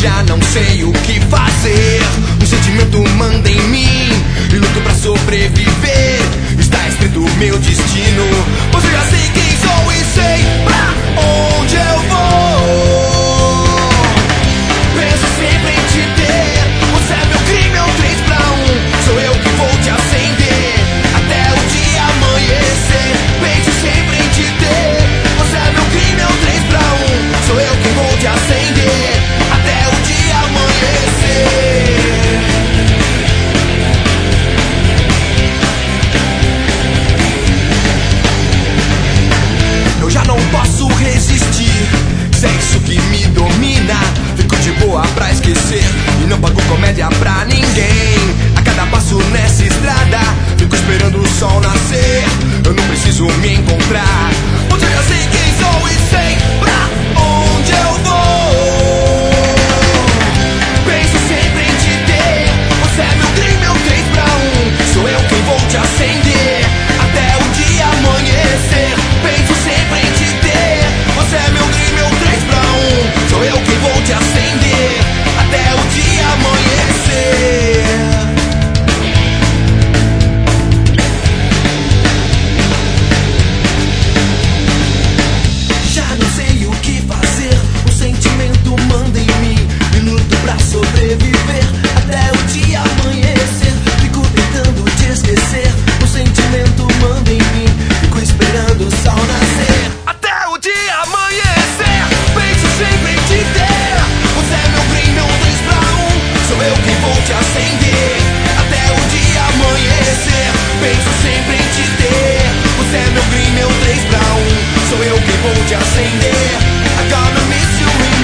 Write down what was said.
já não sei o que fazer. Um sentimento manda em mim e luto pra sobreviver. Está escrito meu destino, pois eu já sei quem sou e sei pra onde eu vou. Penso sempre em te ter, você é meu crime, é um 3 pra 1. Sou eu que vou te acender até o dia amanhecer. Penso sempre em te ter, você é meu crime, é um 3 pra 1. Sou eu que vou te acender até o dia amanhecer. Eu já não posso resistir, se é isso que me domina. Fico de boa pra esquecer e não pago comédia pra ninguém. A cada passo nessa estrada, fico esperando o sol nascer. Eu não preciso me encontrar, pois eu já sei quem sou e sei pra onde eu vou. Penso sempre em te ter, você é meu crime, é um 3 pra 1. Sou eu quem vou te acender até o dia amanhecer. Penso sempre em te ter, você é meu crime, é um 3 pra 1. Sou eu quem vou te acender até o dia amanhecer. Já não sei o que fazer, o sentimento manda em mim e luto pra sobreviver até o dia amanhecer. Fico tentando te esquecer, o sentimento manda em mim, fico esperando o sol nascer até o dia amanhecer. Penso sempre em te ter, você é meu crime, é um 3 pra 1. Sou eu quem vou te acender até o dia amanhecer. Penso sempre em te ter, você é meu crime, é um 3 pra 1. Sou eu quem vou te acender. I gonna miss you.